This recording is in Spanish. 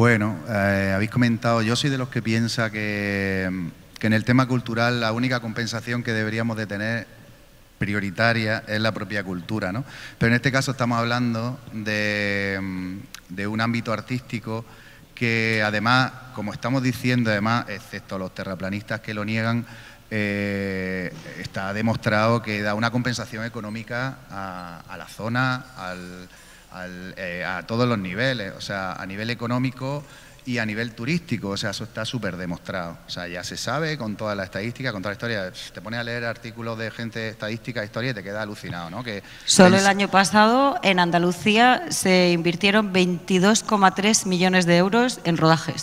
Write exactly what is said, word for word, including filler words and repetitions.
Bueno, eh, habéis comentado, yo soy de los que piensa que, que en el tema cultural la única compensación que deberíamos de tener prioritaria es la propia cultura, ¿no? Pero en este caso estamos hablando de, de un ámbito artístico que además, como estamos diciendo, además, excepto los terraplanistas que lo niegan, eh, está demostrado que da una compensación económica a, a la zona, al, al, eh, a todos los niveles, o sea, a nivel económico y a nivel turístico, o sea, eso está súper demostrado. O sea, ya se sabe con toda la estadística, con toda la historia. Te pones a leer artículos de gente estadística, historia y te quedas alucinado, ¿no? Que Solo el año pasado en Andalucía se invirtieron veintidós coma tres millones de euros en rodajes.